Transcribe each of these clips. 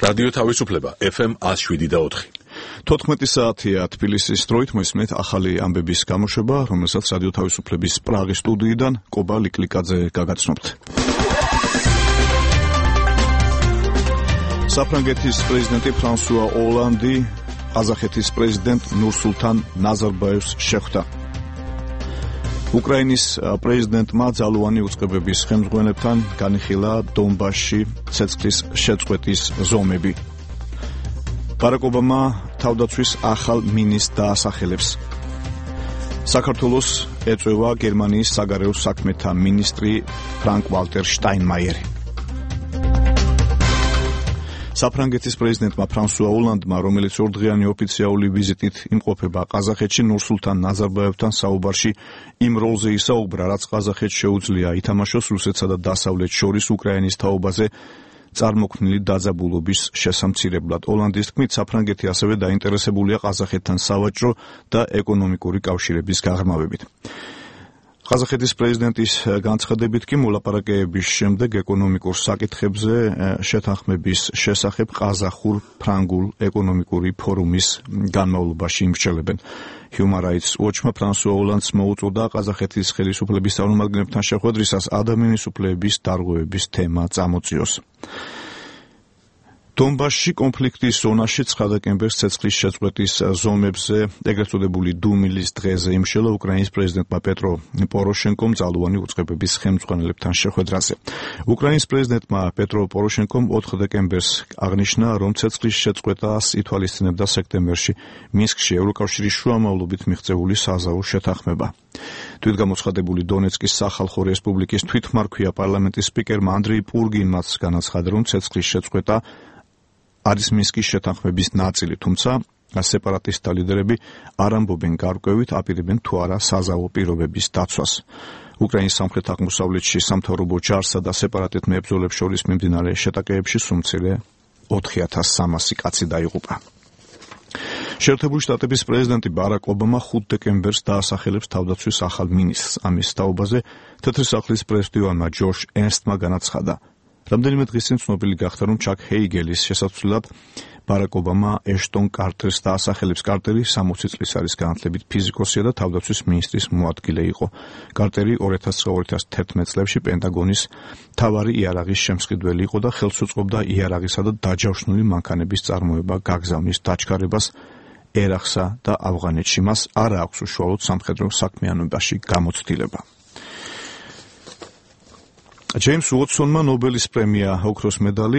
რადიო თავისუფლება FM 107.4. 14 საათია თბილისის დროით მოისმენთ ახალი ამბების გამოშვება, რომელსაც რადიო თავისუფლების პრაღის სტუდიიდან კობა ლიკლიკაძე გაგაცნობთ. საფრანგეთის პრეზიდენტი ფრანსუა ოლანდი ყაზახეთის პრეზიდენტ ნურსულთან ნაზარბაევს შეხვდა. უკრაინის პრეზიდენტმა ძალოვანი უწყებების ხელმძღვანელებთან განიხილა დონბასში ცეცხლის შეწყვეტის ზომები. ბარაკ ობამა თავდაცვის ახალ მინისტრს დაასახელებს. საქართველოს ეწევა გერმანიის საგარეო საქმეთა მინისტრი ფრანკ ვალტერ შტაინმაიერი. საფრანგეთის პრეზიდენტმა ფრანსუა ოლანდმა, რომელიც ორდღიანი ოფიციალური ვიზიტით იმყოფება ყაზახეთში, ნურსულთან ნაზარბაევთან საუბარში იმ როლზე ისაუბრა, რაც ყაზახეთს შეუძლია ითამაშოს რუსეთსა და დასავლეთს შორის უკრაინის თაობაზე წარმოქმნილი დაძაბულობის შესამცირებლად. ოლანდის თქმით, საფრანგეთი ასევე დაინტერესებულია ყაზახეთთან სავაჭრო და ეკონომიკური კავშირების გაღრმავებით. ყაზახეთის პრეზიდენტის განცხადებით კი მოლაპარაკებების შემდეგ ეკონომიკურ საკითხებზე შეთანხმების შესახებ ყაზახურ-ფრანგულ ეკონომიკური ფორუმის განმავლობაში იმსჯელებენ. Human Rights Watch-მა ფრანსუა ოლანდს მოუწოდა ყაზახეთის ხელისუფლების წარმომადგენლებთან შეხვედრისას ადამიანის უფლებების დარღვევების თემა წამოწიოს. დონბასში კონფლიქტის ზონაში 9 დეკემბერს ცეცხლის შეწყვეტის ზომებზე ეგრეთ წოდებული დუმილის დღეზე იმშელა უკრაინის პრეზიდენტმა პეტრო პოროშენკომ ძალოვანი უწყებების ხელმძღვანელებთან შეხვედრაზე. უკრაინის პრეზიდენტმა პეტრო პოროშენკომ 4 დეკემბერს აღნიშნა, რომ ცეცხლის შეწყვეტას ითვალისწინებდა სექტემბერში მინსკში ევროკავშირის შუამავლობით მიღწეული საზავო შეთანხმება. თვითგამოცხადებული დონეცკის სახალხო რესპუბლიკის თვითმარქვია პარლამენტის სპიკერმა ანდრეი პურგინმაც განაცხადა, რომ ცეცხლის შეწყვეტა არის მინსკის შეთანხმების ნაწილი, თუმცა სეპარატისტთა ლიდერები არ ამბობენ გარკვევით, აპირებენ თუ არა საზავო პირობების დაცვას. უკრაინის სამხრეთ-აღმოსავლეთში სამთავრობო ჯარსა და სეპარატისტ მებრძოლებს შორის მიმდინარე შეტაკებებში სუმცირე 4300 კაცი დაიღუპა. შეერთებული შტატების პრეზიდენტი ბარაკ ობამა 5 დეკემბერს დაასახელებს თავდაცვის ახალ მინისტრს. ამის თაობაზე თეთრი სახლის პრესდივანმა ჯოშ ერნსტმა განაცხადა. რამდენიმე დღის წინ ცნობილი გახდა, რომ ჩაკ ჰეიგელის შესაცვლელად ბარაკ ობამა ეშტონ კარტერს დაასახელებს. კარტერი 60 წლის არის განათლებით ფიზიკოსია და თავდაცვის მინისტრის მოადგილე იყო. კარტერი 2009-2011 წლებში პენტაგონის მთავარი იარაღის შემსყიდველი იყო და ხელს უწყობდა იარაღისა და დაჯავშნული მანქანების წარმოება, გაგზავნის დაჩქარებას ერაყსა და ავღანეთში. მას არ აქვს უშუალოდ სამხედრო საქმიანობაში გამოცდილება. ჯეიმს უოტსონმა ნობელის პრემია ოქროს медали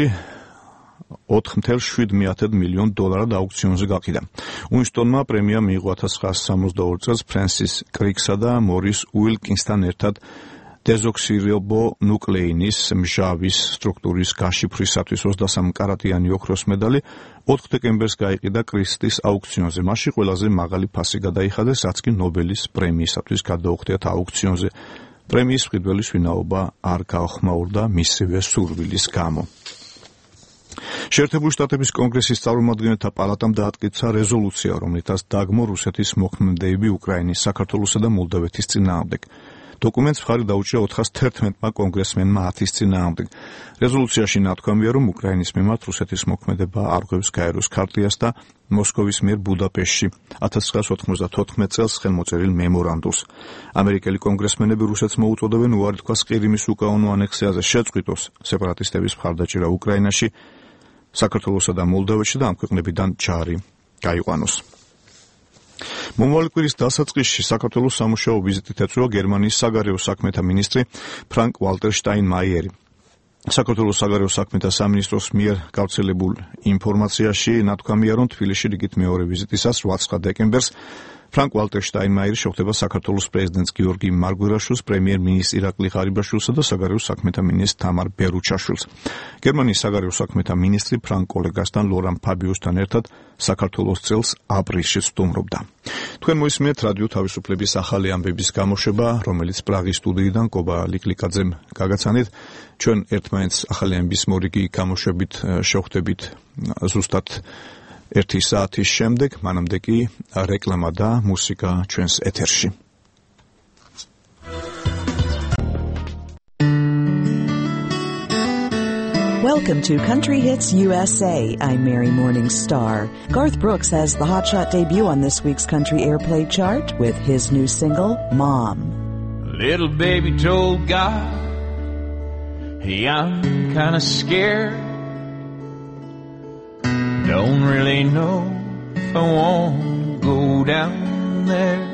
$4.7 მილიონ აუქციონზე გაყიდა. უინსტონმა პრემია მიიღო 1962 წელს ფრენსის კრიკსა და მორის უილკინსთან ერთად დეზოქსირიბონუკლეინის მჟავის სტრუქტურის გაშიფვრისათვის 23 კარატიანი ოქროს медали 4 დეკემბერს გაიყიდა კრისტის აუქციონზე. მასში ყველაზე მაღალი ფასი გადაიხადეს, რაც კი ნობელის პრემიისათვის გადაუხდიათ აუქციონზე. პრემიის მყიდველის ვინაობა არ გაახმაურდა მისივე სურვილის გამო. შეერთებული შტატების კონგრესის წარმომადგენელთა პალატამ დაატკიცა რეზოლუცია, რომლითაც დაგმო რუსეთის მოქმედებები უკრაინის, საქართველოსა და მოლდოვეთის წინააღმდეგ. დოკუმენტს მხარი დაუჭირა 411-მა კონგრესმენმა 10-ის წინააღმდეგ. რეზოლუციაში ნათქვამია, რომ უკრაინის მიმართ რუსეთის მოქმედება არღვევს გაეროს ქარტიას და მოსკოვის მიერ ბუდაპეშტში 1994 წელს ხელმოწერილ მემორანდუმს. ამერიკელი კონგრესმენები რუსეთს მოუწოდებენ უარი თქვას ყირიმის უკანონო ანექსიაზე, შეწყვიტოს სეპარატისტების მხარდაჭერა უკრაინაში, საქართველოსა და მოლდოვეთში და ამ ქვეყნებიდან ჯარი გაიყვანოს. მომავალი კვირის დასაწყისში საქართველოს სამუშაო ვიზიტით ეწევა გერმანიის საგარეო საქმეთა მინისტრი ფრანკ ვალტერ შტაინმაიერი. საქართველოს საგარეო საქმეთა სამინისტროს მიერ გავრცელებულ ინფორმაციაში ნათქვამია, რომ თბილისში რიგით მეორე ვიზიტისას 8 დეკემბერს ფრანკ ვალტერ შტაინმაიერი შეხვდება საქართველოს პრეზიდენტს გიორგი მარგვერაშვილს, პრემიერ-მინისტრ ირაკლი ღარიბაშვილსა და საგარეო საქმეთა მინისტრ თამარ ბერუჩაშვილს. გერმანიის საგარეო საქმეთა მინისტრი ფრანკ კოლეგასთან ლორან ფაბიუსთან ერთად საქართველოს წელს აპრილში სტუმრობდა. თქვენ მოისმენთ რადიო თავისუფლების ახალი ამბების გამოშვება, რომელიც პრაღის სტუდიიდან კობა ლიკლიკაძემ გაგაცანით. ჩვენ ერთმანეთს ახალი ამბების მორიგი გამოშვებით შევხვდებით ზუსტად 1 საათის შემდეგ, მანამდე კი რეკლამა და მუსიკა ჩვენს ეთერში. Welcome to Country Hits USA. I'm Mary Morningstar. Garth Brooks has the hotshot debut on this week's Country Airplay chart with his new single, Mom. Little baby told God, hey, I'm kinda scared. Don't really know if I want to go down there.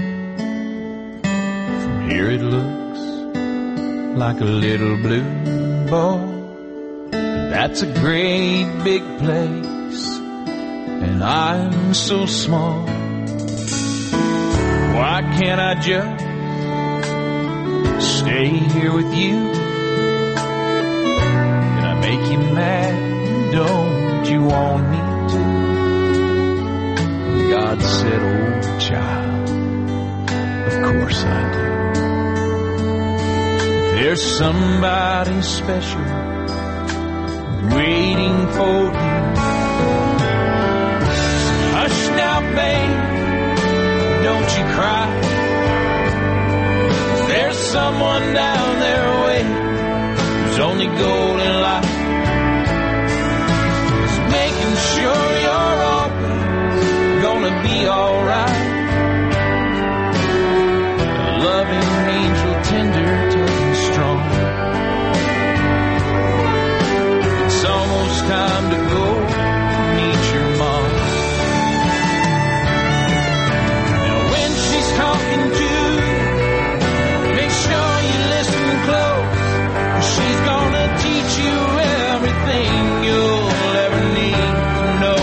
From here it looks like a little blue ball. That's a great big place, and I'm so small. Why can't I just stay here with you? Can I make you mad? Don't you want me to? God said, oh child, of course I do. There's somebody special waiting for you. Hush now, babe, don't you cry. There's someone down there waiting whose only goal in life is making sure you're always gonna be alright. A loving angel, tender, tough and strong. It's almost time to go meet your mom. Now when she's talking to you, make sure you listen close. She's gonna teach you everything you'll ever need to know.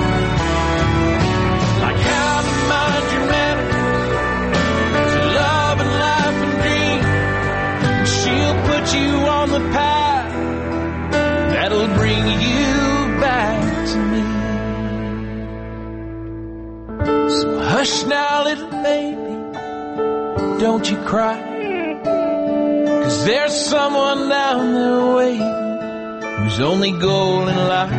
Like how to mind your manners, to love and life and dream. She'll put you on the path that'll bring you back to me. So hush now, little baby, don't you cry. 'Cause there's someone down there waiting whose only goal in life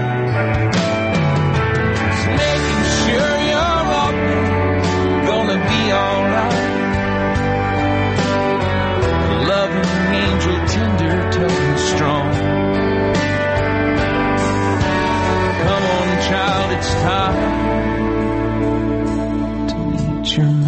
is making sure you're always gonna be alright. A loving angel, tender, tough and strong. Come on, child, it's time to meet your mom.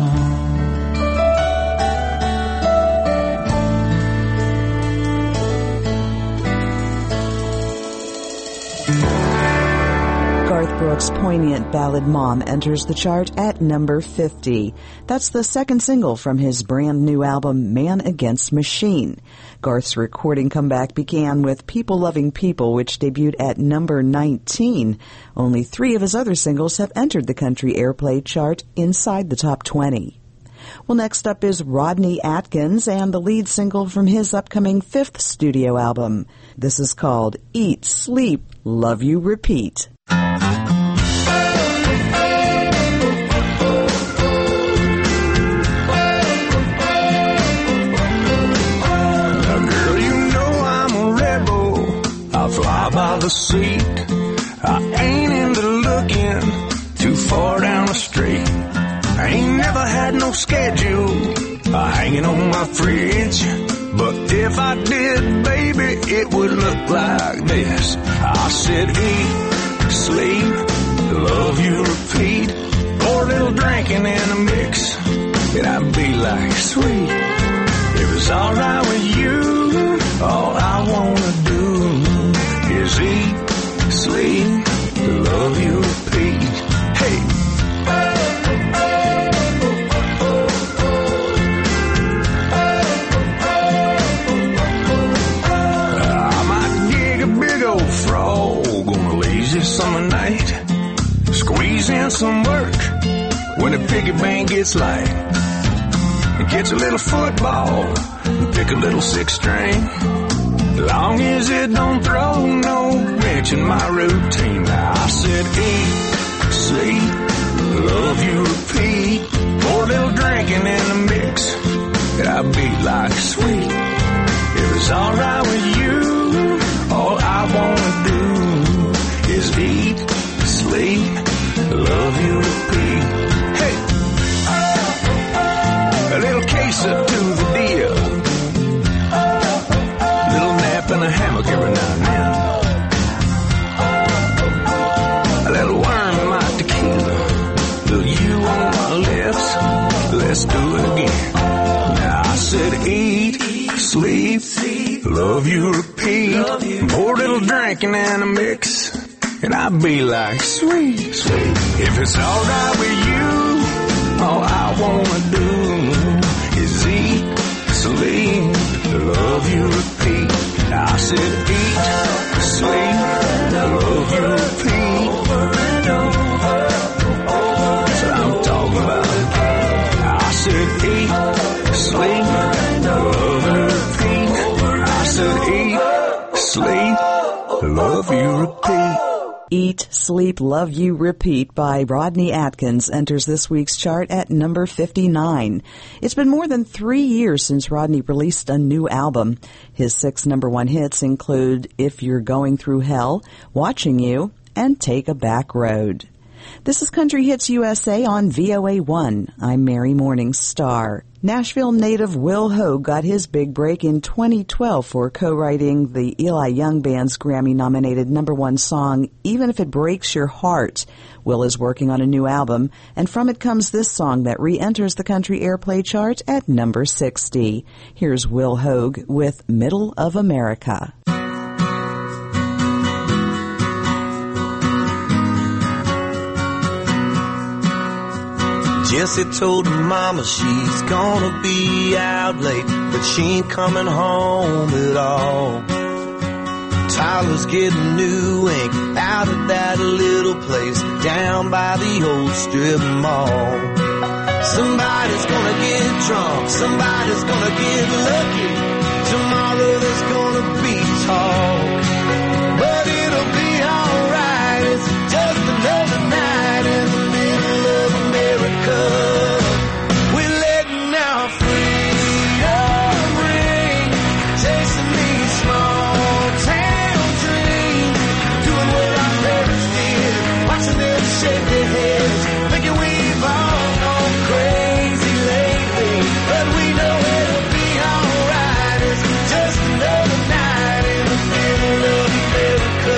Garth Brooks' poignant ballad Mom enters the chart at number 50. That's the second single from his brand new album Man Against Machine. Garth's recording comeback began with People Loving People, which debuted at number 19. Only 3 of his other singles have entered the Country Airplay chart inside the top 20. Well, next up is Rodney Atkins and the lead single from his upcoming 5th studio album. This is called Eat, Sleep, Love You, Repeat. Fly by the seat. I ain't into looking too far down the street. I ain't never had no schedule hanging on my fridge. But if I did, baby, it would look like this. I said eat, sleep, love you, repeat. Pour a little drinking in a mix, and I'd be like sweet. If it's alright with you, all I wanna do is eat, sleep, love you, repeat. Hey! I might gig a big old frog on a lazy summer night. Squeeze in some work when the piggy bank gets light. And catch a little football and pick a little 6-string. Long as it don't throw no wrench in my routine. I said eat, sleep, love you, repeat. Pour a little drinking in the mix, and I'd be like sweet. If it's alright with you, all I wanna do is eat, sleep, love you, repeat. Hey! A little queso to the deal. Little nap and a hammock every now and then. eat, sleep, love you, repeat. Pour a little drinking and a mix, and I'd be like, sweet, sweet. If it's alright with you, all I wanna do is eat, sleep, love you, repeat. I said eat, sleep, love you, repeat. That's what I'm talking about. I said eat, sleep, love you, repeat. I said eat, sleep, love you, repeat. Eat, Sleep, Love You, Repeat by Rodney Atkins enters this week's chart at number 59. It's been more than 3 years since Rodney released a new album. His 6 number 1 hits include If You're Going Through Hell, Watching You, and Take a Back Road. This is Country Hits USA on VOA1. I'm Mary Morningstar. Nashville native Will Hoge got his big break in 2012 for co-writing the Eli Young Band's Grammy-nominated number 1 song, Even If It Breaks Your Heart. Will is working on a new album, and from it comes this song that re-enters the country airplay chart at number 60. Here's Will Hoge with Middle of America. Jessie told her mama she's gonna be out late, but she ain't coming home at all. Tyler's getting new ink out of that little place down by the old strip mall. Somebody's gonna get drunk, somebody's gonna get lucky. Tomorrow there's gonna be talk, but it'll be alright. It's just another night in the middle of America. We're letting our freedom ring, chasing these small town dreams, doing what our parents did, watching them shake their heads, thinking we've all gone crazy lately, but we know it'll be alright. It's just another night in the middle of America.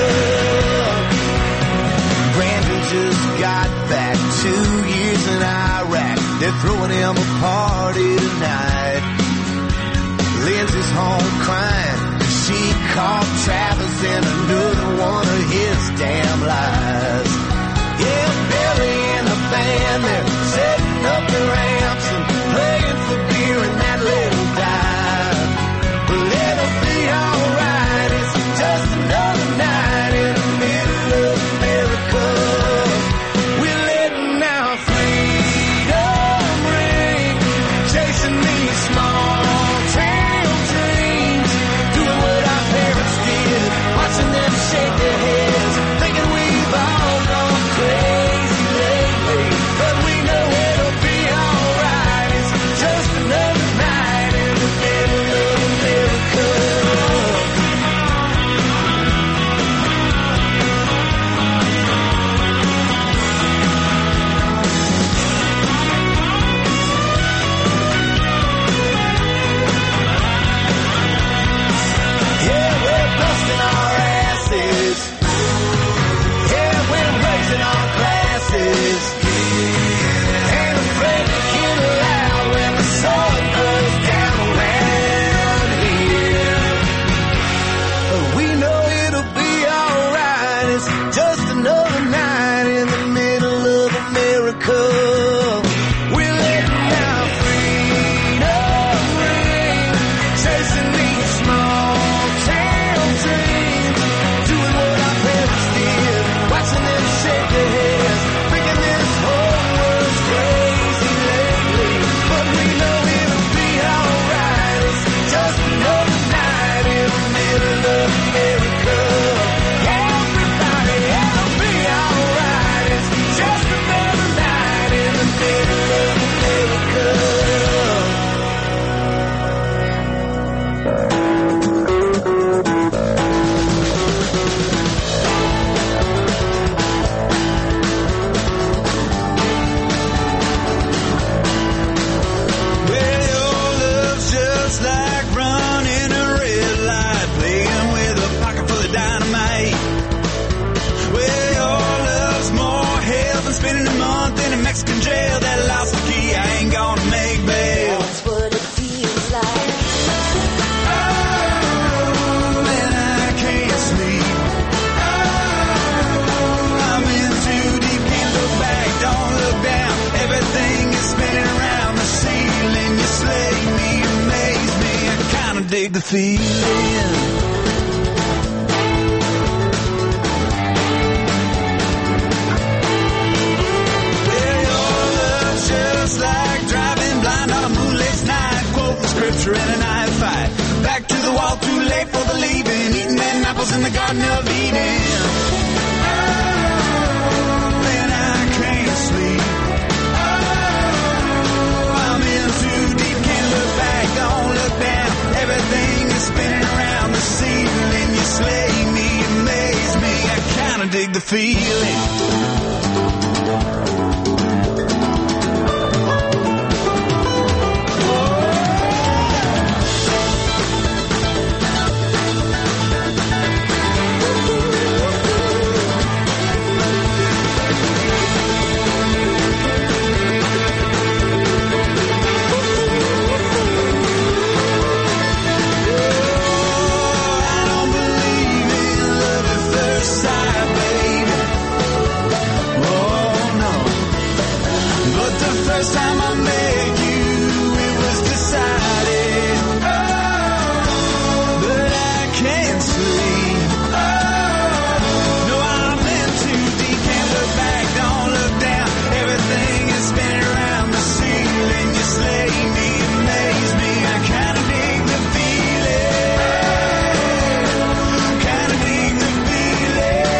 Brandon just got back 2 years in Iraq. They're throwing him a party tonight. Lindsay's home crying. She caught Travis in another one of his damn lies. Yeah, Billy and the band, they're setting up their amps and playing for beer in that little dive. But it'll be alright. It's just another night in the middle of America. We're letting our freedom ring, chasing these small town dreams, doing what our parents did, watching them shake their heads, thinking we've all dig the feeling. Just like driving blind on a moonlit night, quote the scripture in a night fight. Back to the wall, too late for the leaving, eating them apples in the Garden of Eden. Then I can't sleep. I'm in too deep, can't look back, don't look down. Everything is spinning around the ceiling. You slay me, amaze me, I kinda dig the feeling. First time I met you, it was decided. But I can't sleep. No, I'm in too deep, can't look back, don't look down. Everything is spinning around the ceiling. You slay me, amaze me, I kinda dig the feeling. Kinda dig the feeling.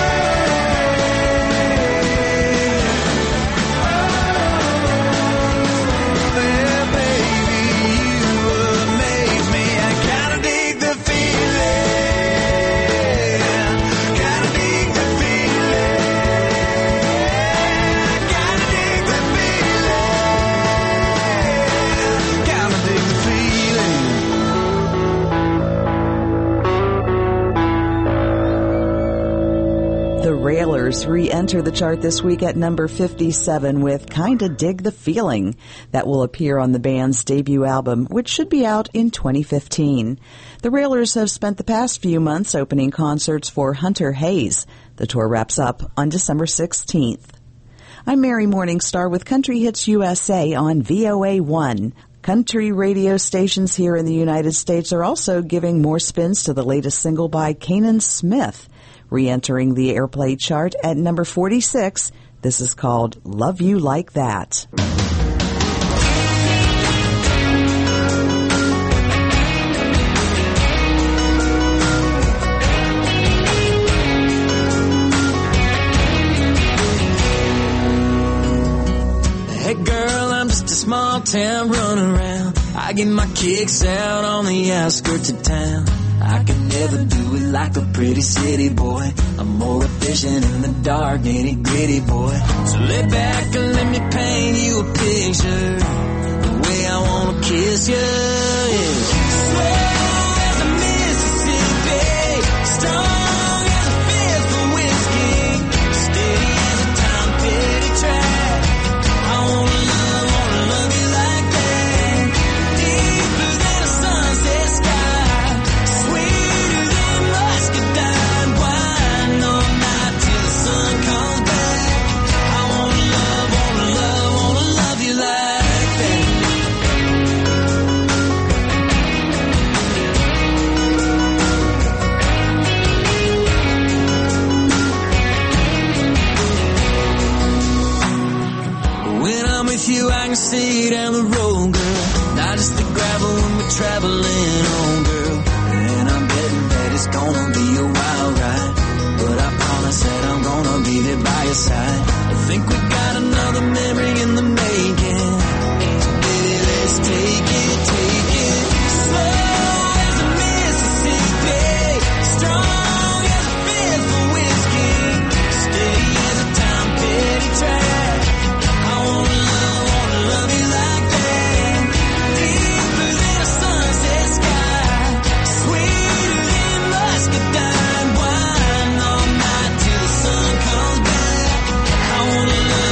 The Railers re-enter the chart this week at number 57 with Kinda Dig the Feeling. That will appear on the band's debut album, which should be out in 2015. The Railers have spent the past few months opening concerts for Hunter Hayes. The tour wraps up on December 16th. I'm Mary Morningstar with Country Hits USA on VOA1. Country radio stations here in the United States are also giving more spins to the latest single by Kanan Smith. Re-entering the airplay chart at number 46, this is called Love You Like That. Hey girl, I'm just a small town running around. I get my kicks out on the outskirts of town. I can never do it like a pretty city boy. I'm more efficient in the dark, ain't it gritty boy? So lay back and let me paint you a picture, the way I wanna kiss you, yeah. Slow as a Mississippi, strong as a fist for whiskey, steady as a Tom Petty track. I wanna love you like that, deeper than a sunset sky, sweeter than muscadine wine, all night till the sun comes back. I wanna love you like that. When I'm with you, I can see down the road, girl. Not just the gravel when we're traveling on, girl. And I'm betting that it's gonna be a wild ride, but I promise that I'm gonna be there by your side. I think we got another memory in the making. So baby, let's take it, take it. Slow as a Mississippi, strong as a fist for whiskey, steady as a Tom Petty track. I wanna love you like that, deeper than a sunset sky, sweeter than muscadine wine, all night till the sun comes back. I wanna love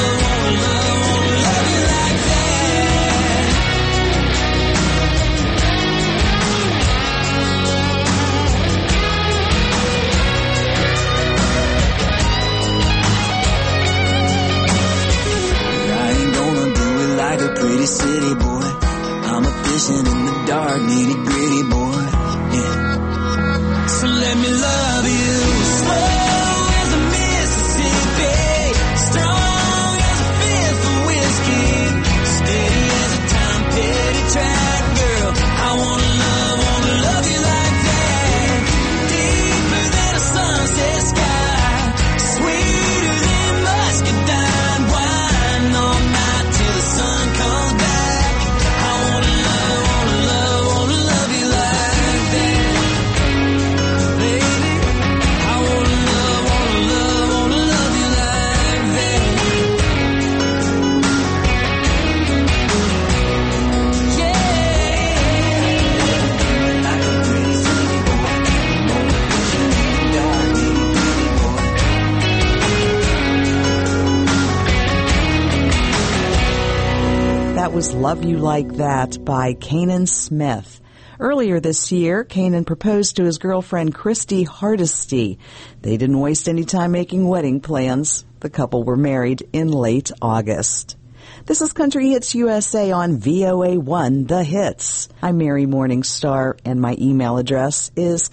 was Love You Like That by Kanan Smith. Earlier this year, Kanan proposed to his girlfriend Christy Hardesty. They didn't waste any time making wedding plans. The couple were married in late August. This is Country Hits USA on VOA1 The Hits. I'm Mary Morningstar, and my email address is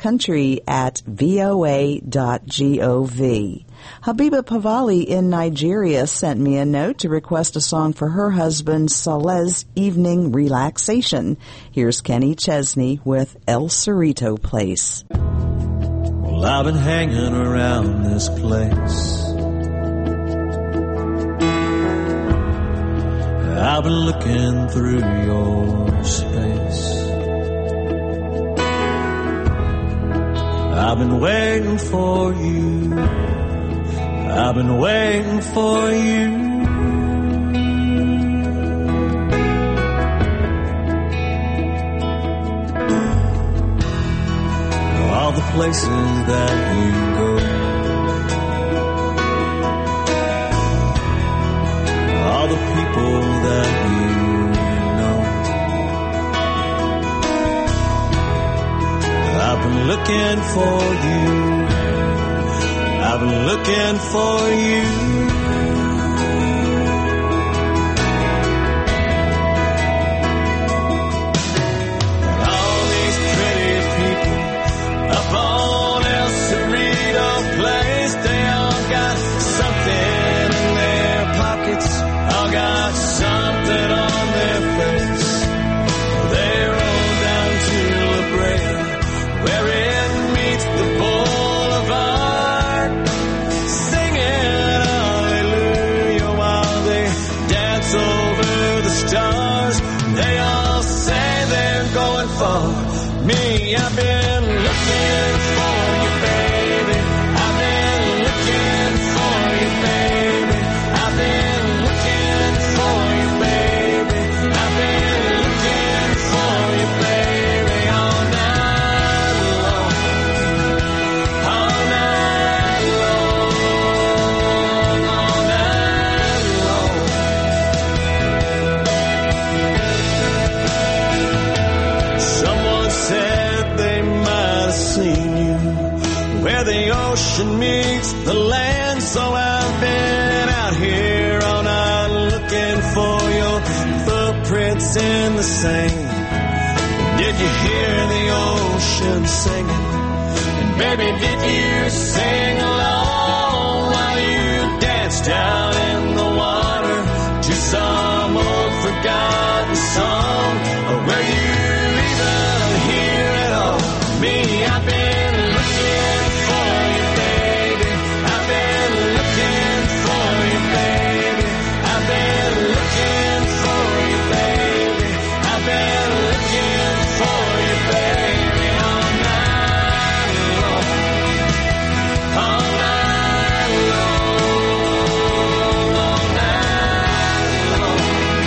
country@voa.gov. Habiba Pavali in Nigeria sent me a note to request a song for her husband Saleh's evening relaxation. Here's Kenny Chesney with El Cerrito Place. Well, I've been hanging around this place. I've been looking through your space. I've been waiting for you. I've been waiting for you. All the places that you go, all the people that you know. I've been looking for you. I've been looking for you. And all these pretty people up on El Cerrito Place, they all got something in their pockets, all got something on their face. They roll down to La Brea, where it meets the boulevard, singing hallelujah while they dance over the stars. They all say they're going for me. I've been looking for you, baby. I've been looking for you, baby. I've been looking for you, baby. I've been looking for you, baby, all night long. All night long. All night long. Someone said they might have seen you where the ocean meets the land. So I've been out here all night looking for your footprints in the sand. Did you hear the ocean singing? And baby, did you sing along while you danced down in the water to some old forgotten song? Or were you even here at all? Me, I've been looking for you, baby. I've been looking for you, baby. I've been looking for you, baby. I've been looking for you, baby, all night long. All night long. All night long.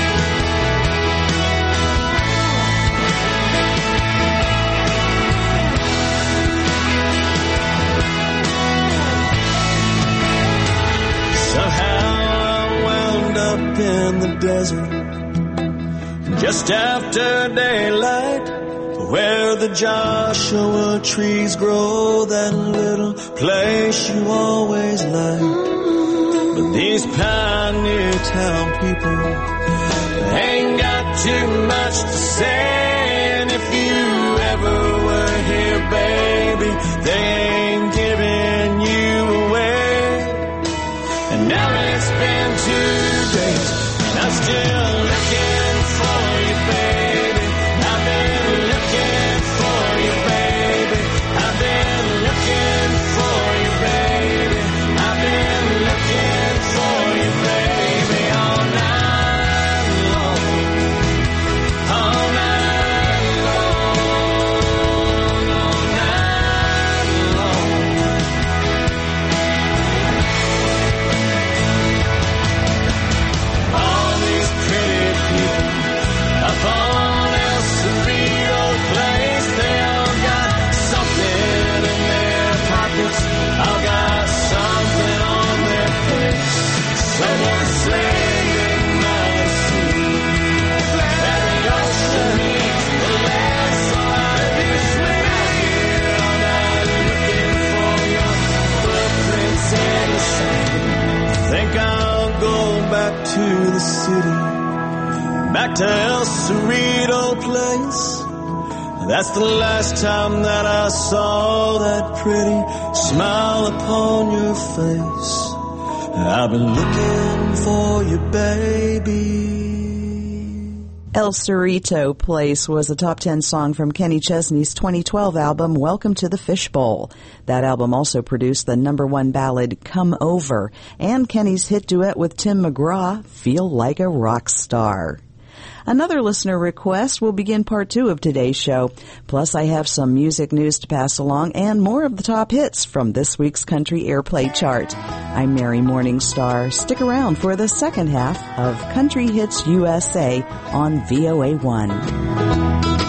Somehow I wound up in the desert just after daylight, where the Joshua trees grow, that little place you always liked. But these Pioneer Town people ain't got too much to say, and if you ever were here, baby, they ain't giving you away. And now it's been 2 days, and I'm still looking for you, baby. I've been looking for you, baby. I've been looking for you, baby. I've been looking for you, baby, all night long. All night long. All night long. back to El Cerrito Place. That's the last time that I saw that pretty smile upon your face. I've been looking for you, baby. El Cerrito Place was a top 10 song from Kenny Chesney's 2012 album, Welcome to the Fishbowl. That album also produced the #1 ballad, Come Over, and Kenny's hit duet with Tim McGraw, Feel Like a Rock Star. Another listener request will begin part 2 of today's show. Plus, I have some music news to pass along and more of the top hits from this week's Country Airplay chart. I'm Mary Morningstar. Stick around for the second half of Country Hits USA on VOA1.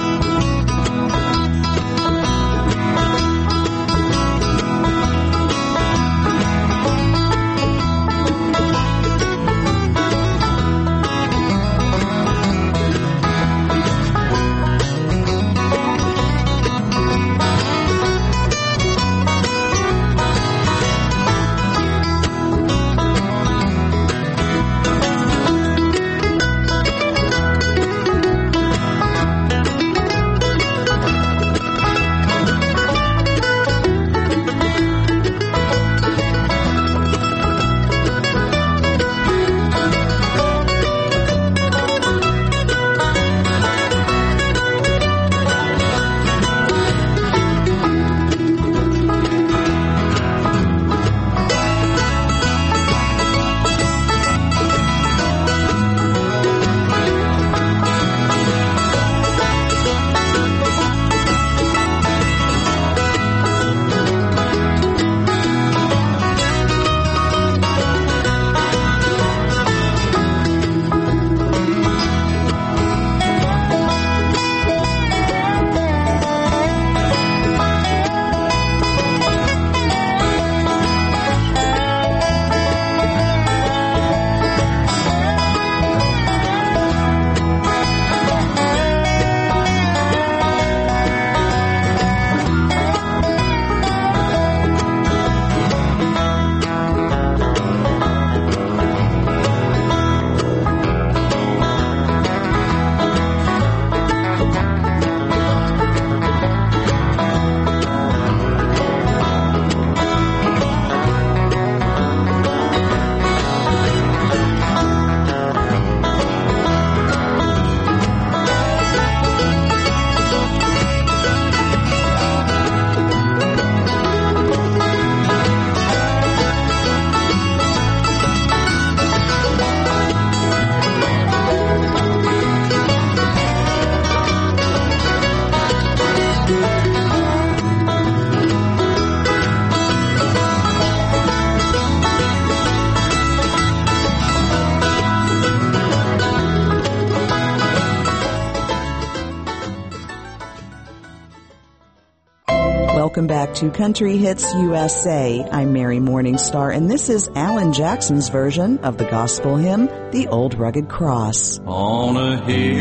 Welcome back to Country Hits USA. I'm Mary Morningstar, and this is Alan Jackson's version of the gospel hymn, The Old Rugged Cross. On a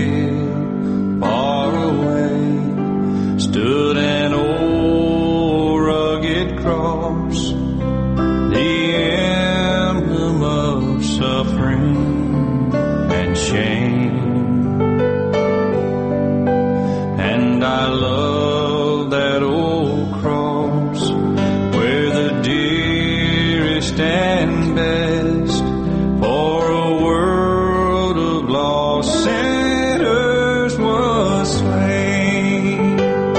hill far away stood an old rugged cross, the emblem of suffering and shame. And I love that old cross, where the dearest and best for a world of lost sinners was slain.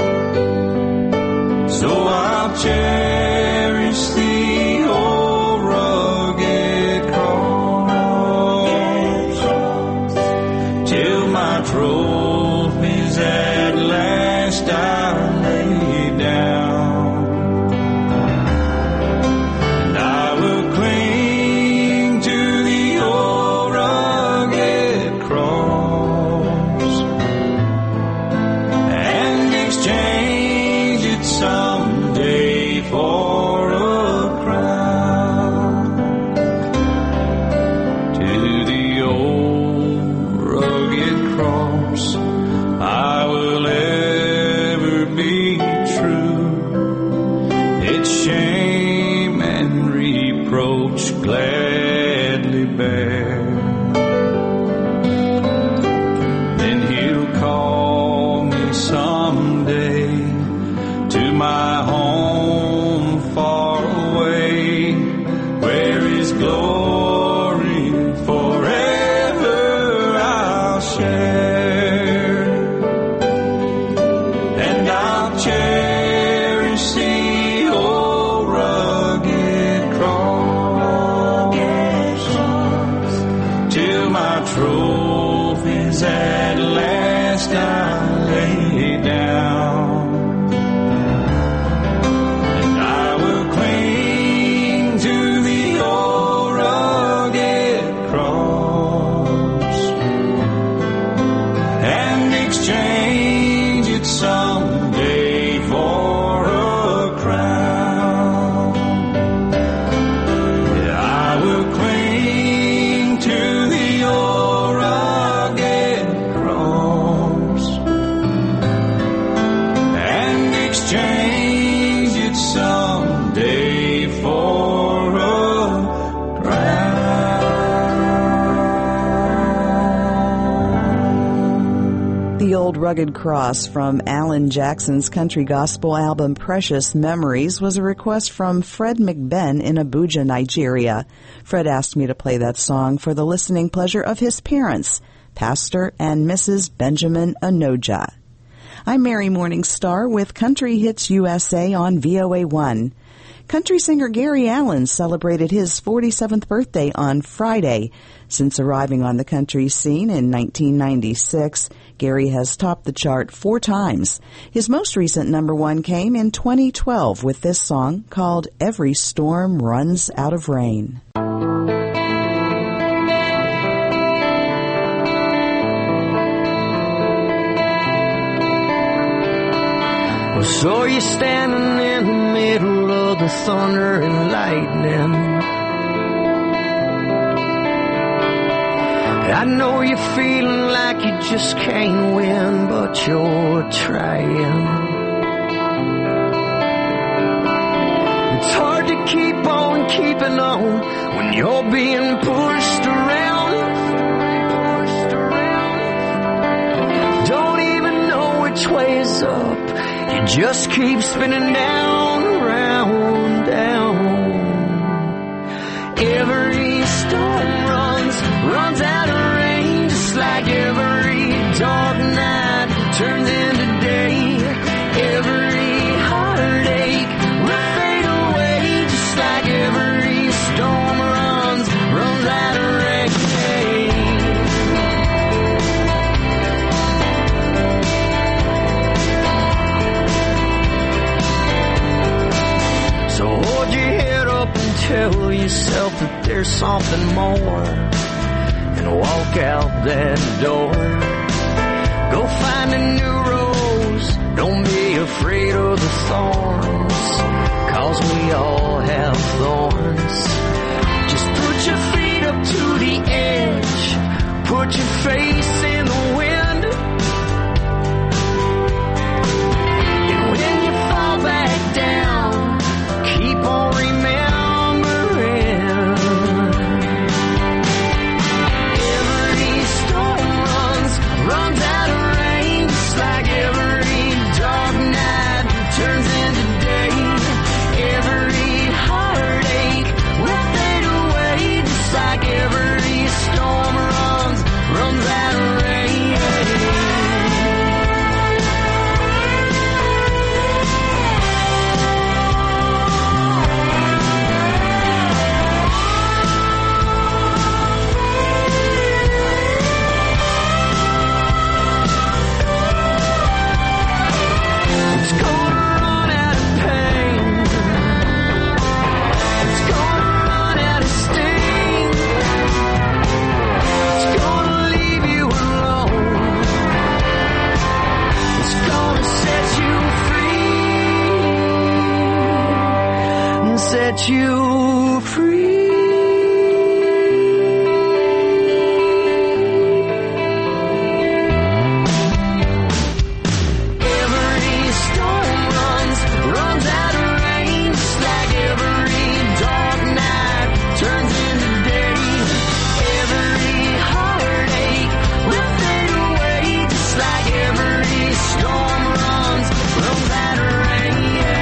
So I'll cherish the old rugged cross till my trophies at last I lay down. And I will cling to the old rugged cross and exchange it someday for my home far away, where His glory forever I'll share. And I'll cherish the old rugged cross till my trophies at last I lay down. And I will cling to the old rugged cross and exchange it someday for a crown. I will cling to the old rugged cross and exchange it someday for a crown. The Old Rugged Cross from Alan Jackson's country gospel album Precious Memories was a request from Fred McBen in Abuja, Nigeria. Fred asked me to play that song for the listening pleasure of his parents, Pastor and Mrs. Benjamin Anoja. I'm Mary Morningstar with Country Hits USA on VOA1. Country singer Gary Allan celebrated his 47th birthday on Friday. Since arriving on the country scene in 1996, Gary has topped the chart 4 times. His most recent number 1 came in 2012 with this song called Every Storm Runs Out of Rain. Well, saw you standing in the middle of the thunder and lightning. I know you're feeling like you just can't win, but you're trying. It's hard to keep on keeping on when you're being pushed around. Don't even know which way is up. You just keep spinning down, round, down. Every storm runs out of rain, just like every dark night turns into day. Every heartache will fade away, just like every storm runs out of rain. So hold your head up and tell yourself that there's something more, and walk out that door. Go find a new rose, don't be afraid of the thorns, 'cause we all have thorns. Just put your feet up to the edge, put your face in the wind, and when you fall back down, keep on remembering. Every storm runs out of rain, just like every dark night turns into day. Every heartache will fade away, just like every storm runs out of rain. It's gonna run out of pain. It's gonna run out of sting. It's gonna leave you alone. It's gonna set you free and set you free. Every storm runs out of rain, just like every dark night turns into day. Every heartache will fade away, just like every storm runs out of rain.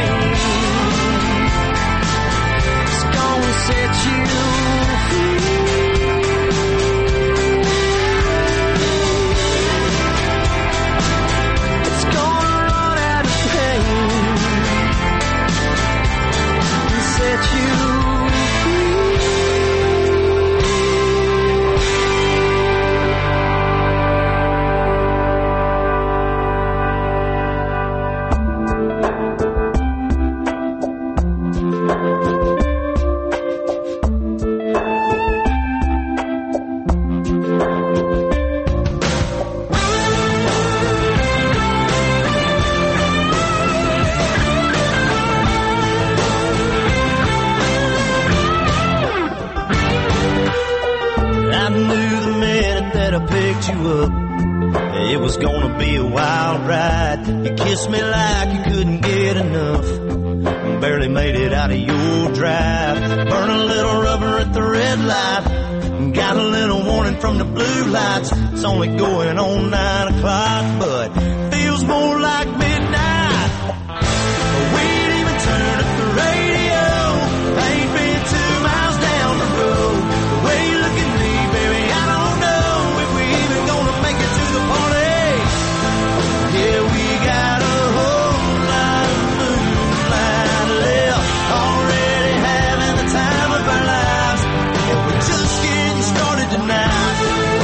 picked you up. It was gonna be a wild ride. You kissed me like you couldn't get enough. Barely made it out of your drive. Burn a little rubber at the red light. Got a little warning from the blue lights. It's only going on 9 o'clock, but feels more like midnight. We ain't even turned up the radio. Ain't been 2 miles down the road. The way you look at me, baby, I don't know if we even gonna make it to the party. Yeah, we got a whole lot of moonlight left. Already having the time of our lives. And we're just getting started tonight.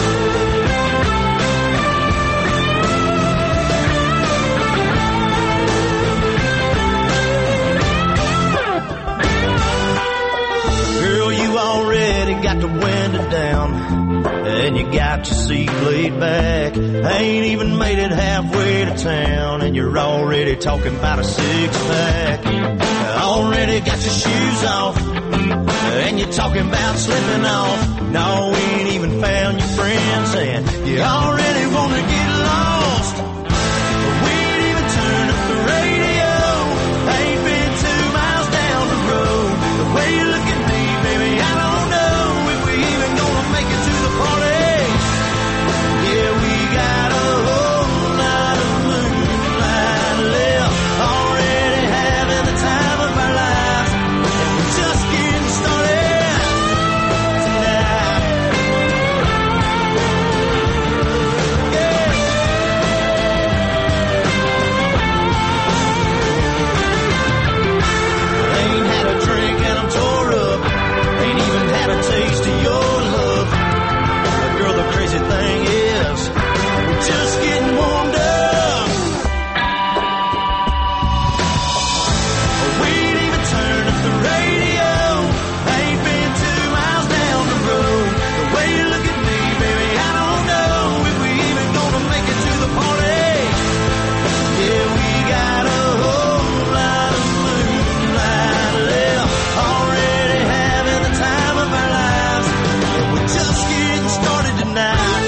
Girl, you already got the window down, and you got your seat laid back. Ain't even made it halfway to town, and you're already talking about a 6-pack. Already got your shoes off, and you're talking about slipping off. No, we ain't even found your friends, and you already want to get lost. We ain't even turned up the radio. Ain't been 2 miles down the road. The way you look at me, baby, I don't know if we even gonna make it to the party. Yeah, we got a whole lot of moonlight left. Already having the time of our lives. And we're just getting started tonight. Yeah. Ain't had a drink and I'm tore up. Ain't even had a taste of your love. But girl, the crazy thing is, we're just getting warmed up. We ain't even turned up the radio. Ain't been 2 miles down the road. The way you look at me, baby, I don't know if we even gonna make it to the party. Yeah, we got a whole lot of moonlight left. Already having the time of our lives. And we're just getting started tonight.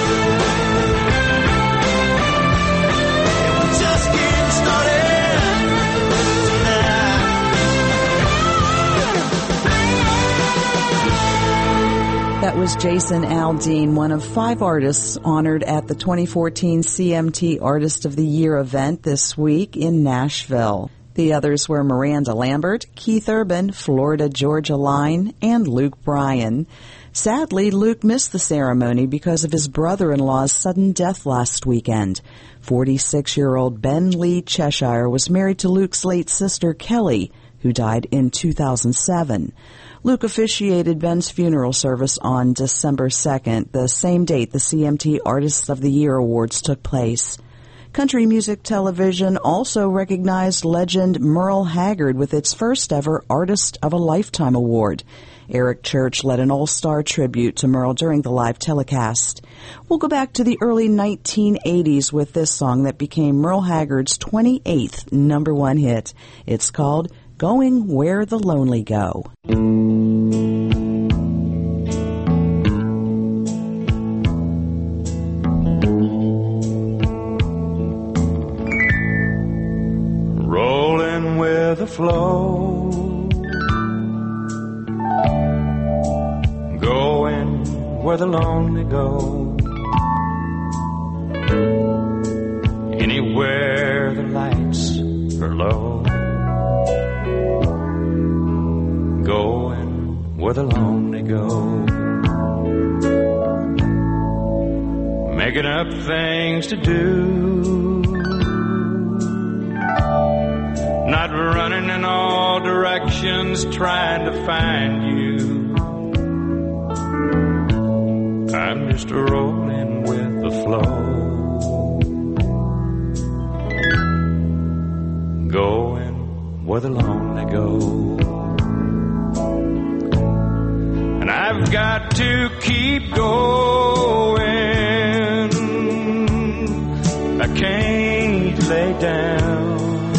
And we're just getting started tonight. That was Jason Aldean, one of 5 artists honored at the 2014 CMT Artist of the Year event this week in Nashville. The others were Miranda Lambert, Keith Urban, Florida Georgia Line, and Luke Bryan. Sadly, Luke missed the ceremony because of his brother-in-law's sudden death last weekend. 46-year-old Ben Lee Cheshire was married to Luke's late sister, Kelly, who died in 2007. Luke officiated Ben's funeral service on December 2nd, the same date the CMT Artists of the Year Awards took place. Country Music Television also recognized legend Merle Haggard with its first ever Artist of a Lifetime Award. Eric Church led an all-star tribute to Merle during the live telecast. We'll go back to the early 1980s with this song that became Merle Haggard's 28th #1 hit. It's called Going Where the Lonely Go. Rolling with the flow, going where the lonely go, anywhere the lights are low, going where the lonely go, making up things to do, not running in all directions trying to find you. I'm just rolling with the flow, going where the lonely go. And I've got to keep going, I can't lay down,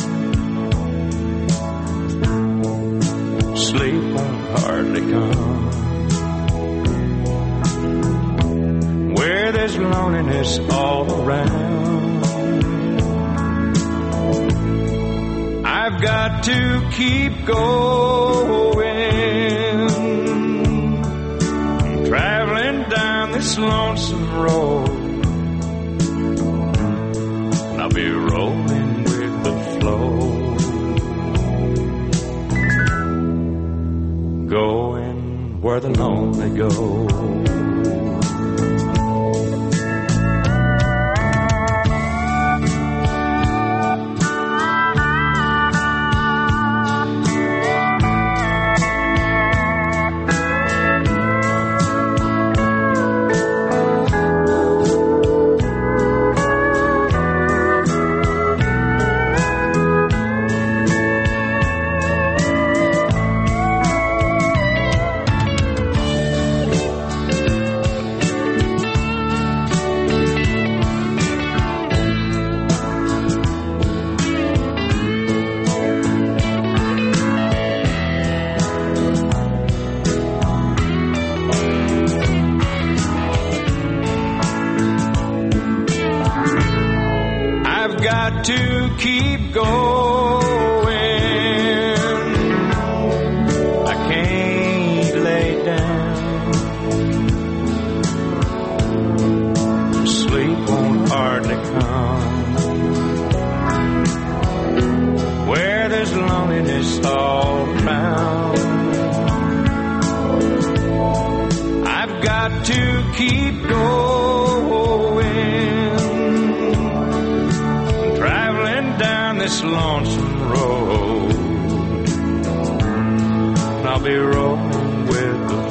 sleep won't hardly come. Where there's there's loneliness all around. I've got to keep going, traveling down this lonesome road, and I'll be rolling with the flow, going where the lonely go. To keep going, I can't lay down. Sleep won't hardly come where there's loneliness all around. I've got to keep going, this lonesome road, and I'll be rolling with the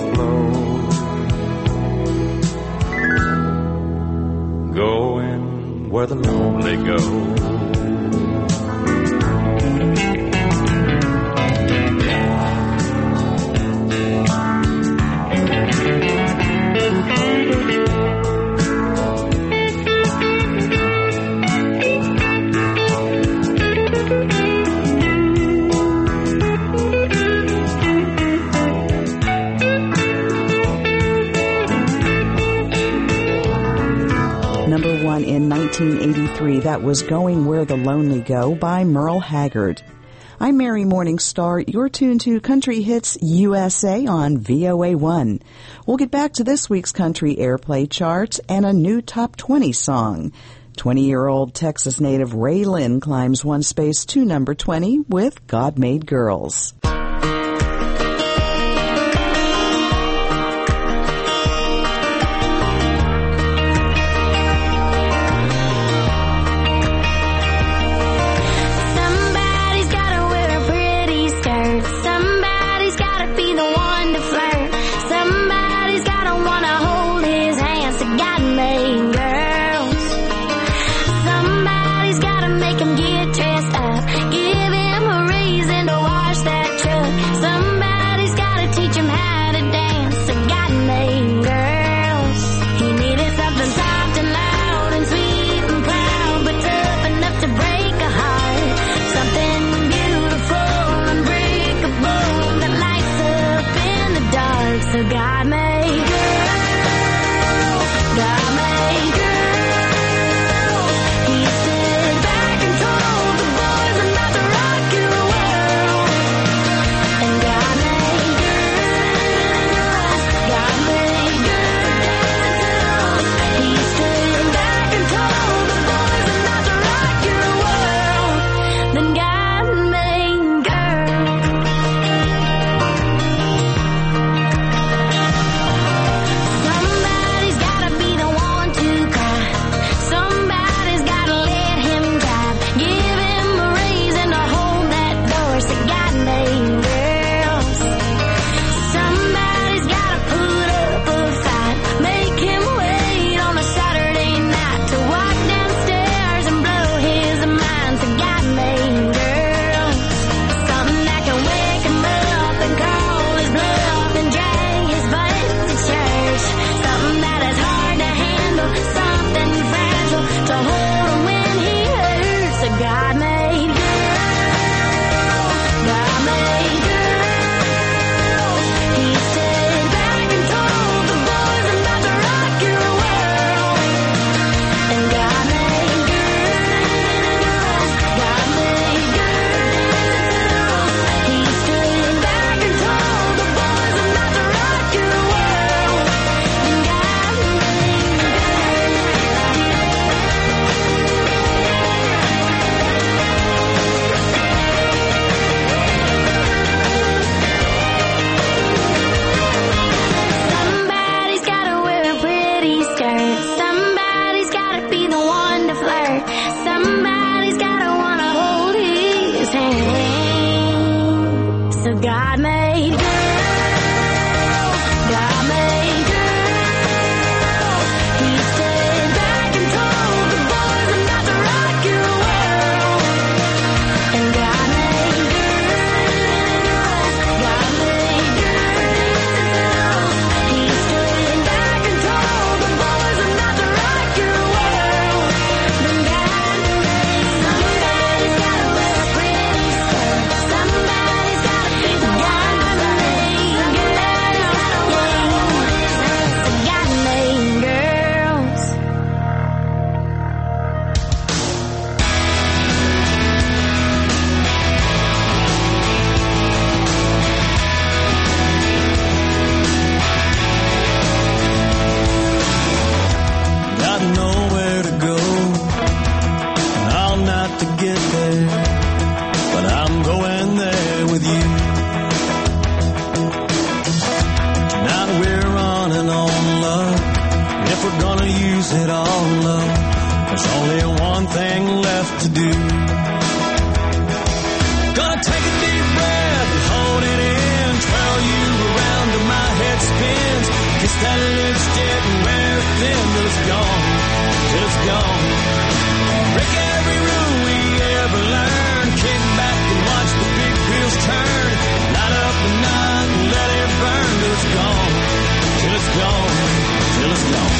flow, going where the lonely go. Number one in 1983, that was Going Where the Lonely Go by Merle Haggard. I'm Mary Morningstar. You're tuned to Country Hits USA on VOA1. We'll get back to this week's country airplay charts and a new top 20 song. 20-year-old Texas native Ray Lynn climbs one space to number 20 with God Made Girls. God made girls, God made girls. He stayed back and told the boys not to rock your world. And God made girls, God made girls. He stayed back and told the boys not to rock your world. Then God made somebody's gotta wear a pretty skirt. Somebody's gotta be the God made girls. God made girls. Got nowhere to go, and I'll not to get there, but I'm going there with you. Tonight we're running on luck, and if we're gonna use it all up, there's only one thing left to do. Gonna take a deep breath and hold it in, twirl you around till my head spins, kiss that lipstick and wear it thin till it's gone, till it's gone. Break every rule we ever learned, kick back and watch the big wheels turn, light up the night and let it burn till it's gone, till it's gone, till it's gone.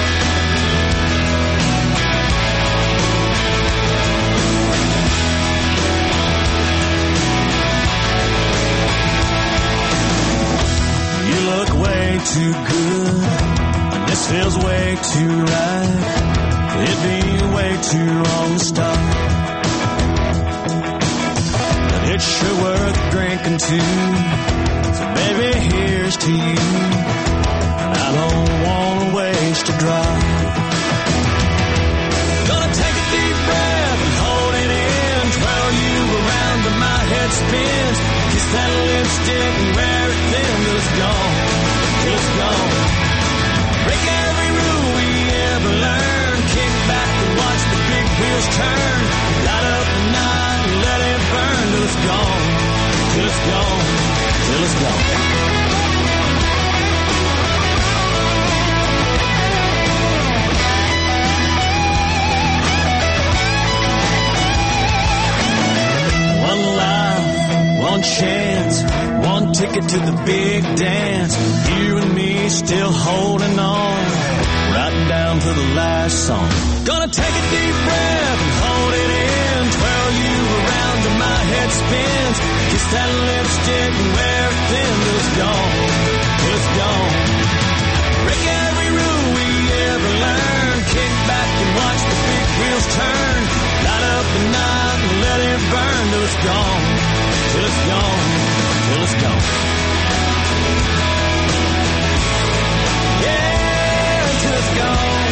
You look way too good, and this feels way too right. It'd be way too wrong to stop, but it's sure worth drinking too. So baby, here's to you, and I don't wanna waste a drop. Gonna take a deep breath and hold it in, twirl you around till my head spins, kiss that lipstick and wear it thin till it's gone, till it's gone. Break every rule we ever learned, kick back and watch the big wheels turn, light up the night and let it burn till it's gone, till it's gone, till it's gone. One life, one chance, one ticket to the big dance. You and me still holding on, right down to the last song. Gonna take a deep breath and hold it in, twirl you around till my head spins, kiss that lipstick and wear it thin till it's gone, till it's gone. Break every rule we ever learned, kick back and watch the big wheels turn, light up the night and let it burn till it's gone, till it's gone, till it's gone. Yeah, till it's gone.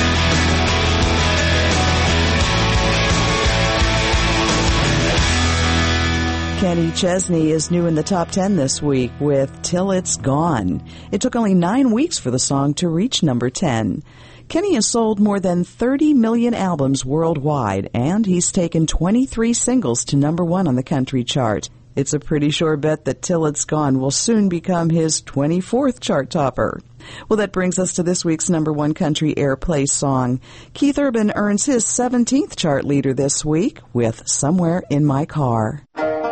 Kenny Chesney is new in the top 10 this week with Till It's Gone. It took only 9 weeks for the song to reach number 10. Kenny has sold more than 30 million albums worldwide, and he's taken 23 singles to number 1 on the country chart. It's a pretty sure bet that Till It's Gone will soon become his 24th chart topper. Well, that brings us to this week's number 1 country airplay song. Keith Urban earns his 17th chart leader this week with Somewhere in My Car.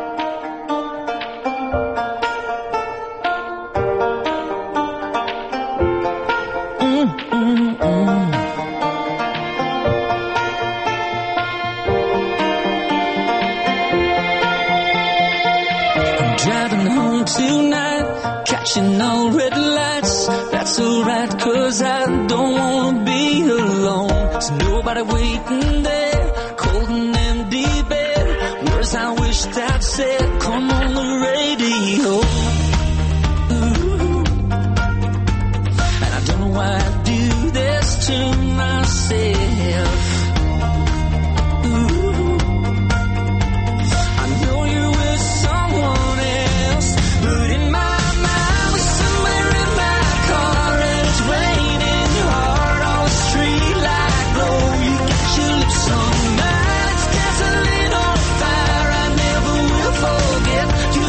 Tonight, catching all red lights. That's alright, 'cause I don't wanna be alone. There's nobody waiting there, cold and empty bed. Words I wish I'd said, come on the radio. Ooh. And I don't know why I do this to myself. Ooh. I know you're with someone else, but in my mind, we're somewhere in my car, and it's raining hard on the street light glow. You got your lips on mine, it's gasoline on fire. I never will forget you.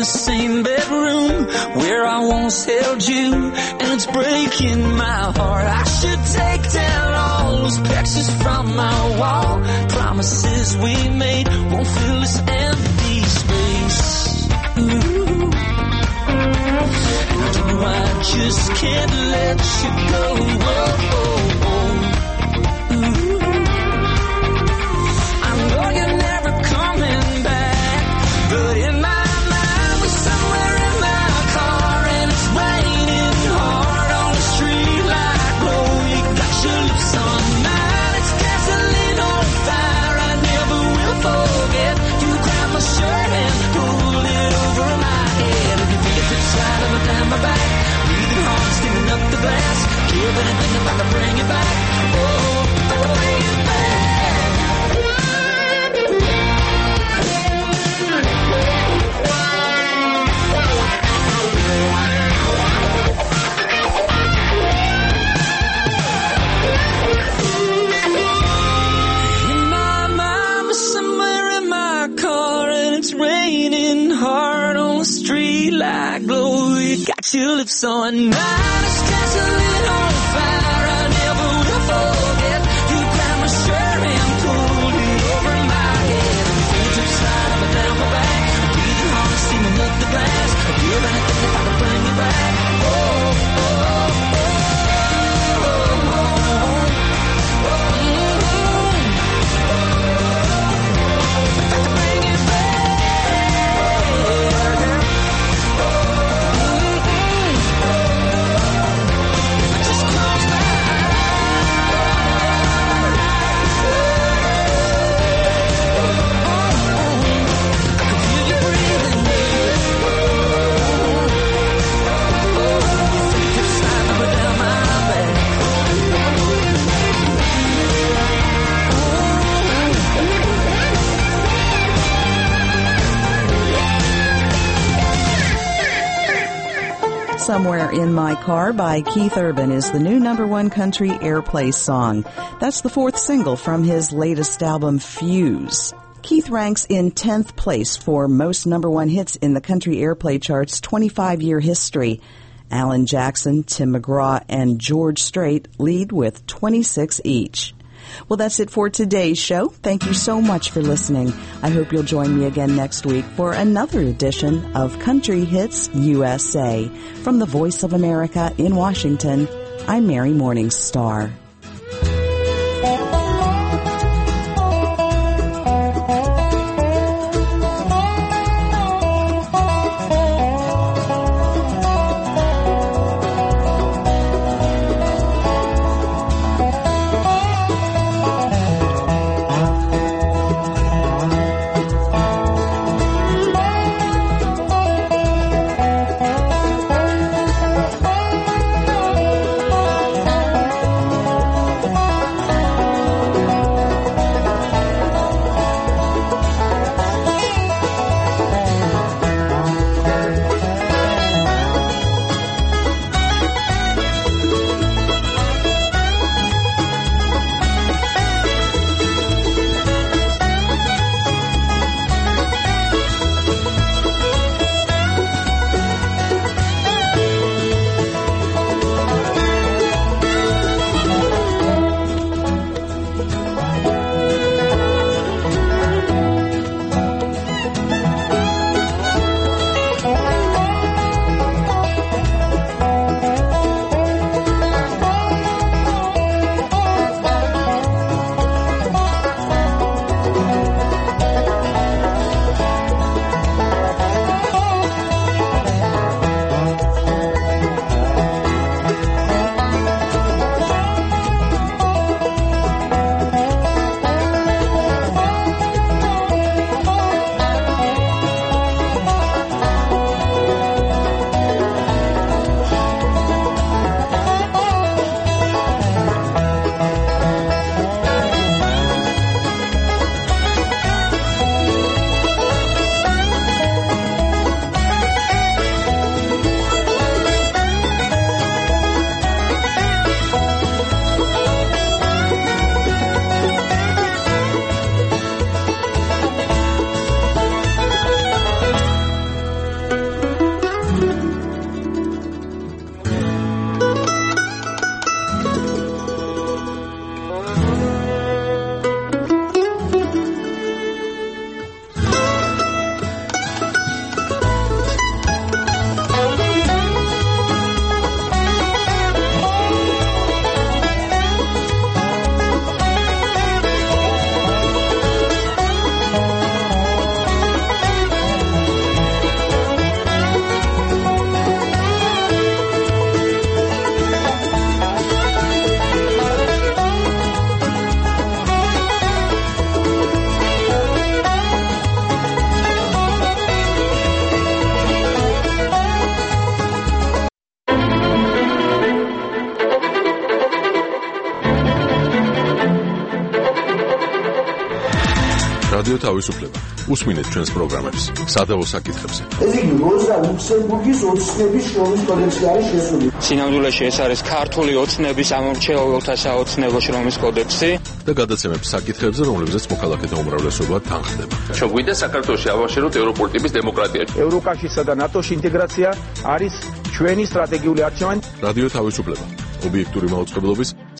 same bedroom where I once held you, and it's breaking my heart. I should take down all those pictures from my wall. Promises we made won't fill this empty space. Ooh. And I just can't let you go. Ooh. I know you're never coming back, but in my mind we're somewhere in my car, and it's raining hard on the street like glow. You got your lips on mine, it's gasoline on fire. I never will forget. You grab my shirt and pull it over my head. If you think it's right up and down my back, breathing hard, steaming up the glass, give anything if I can bring it back. Oh, if I can bring it back. In my mind, somewhere in my car, and it's raining hard on the street like glow. You got your lips on mine, it's gasoline on fire. I never will forget. You grabbed my shirt and pulled it over my head. Fingertips right up and down my back, breathing hard, steaming up the glass. I'd give anything if I could bring you back. Oh, oh, oh, oh, oh, oh, oh. If I could bring it back. Just close my eyes. I can feel you breathing. Fingertips sliding up and down my back. Somewhere in My Car by Keith Urban is the new #1 country airplay song. That's the 4th single from his latest album, Fuse. Keith ranks in 10th place for most #1 hits in the country airplay chart's 25-year history. Alan Jackson, Tim McGraw, and George Strait lead with 26 each. Well, that's it for today's show. Thank you so much for listening. I hope you'll join me again next week for another edition of Country Hits USA. From the Voice of America in Washington, I'm Mary Morningstar. რადიო თავისუფლება. უსმინეთ ჩვენს პროგრამებს სადავო საკითხებზე. ეს იგი როზა ლუქსემბურგის ოცნების შრომის კოდექსი არის შესული. სინამდვილეში ეს არის ქართული ოცნების ამორჩეულთა საოცნებო შრომის კოდექსი და გადაცემებს საკითხებზე, რომლებზეც მოქალაქეთა უმრავლესობა თანხდება. ჩვენ გვინდა საქართველოში ავაშენოთ ევროპული ტიპის დემოკრატია. ევროკავშირსა და ნატოს ინტეგრაცია არის ჩვენი სტრატეგიული არჩევანი. რადიო თავისუფლება. ობიექტური მაუწყებლობის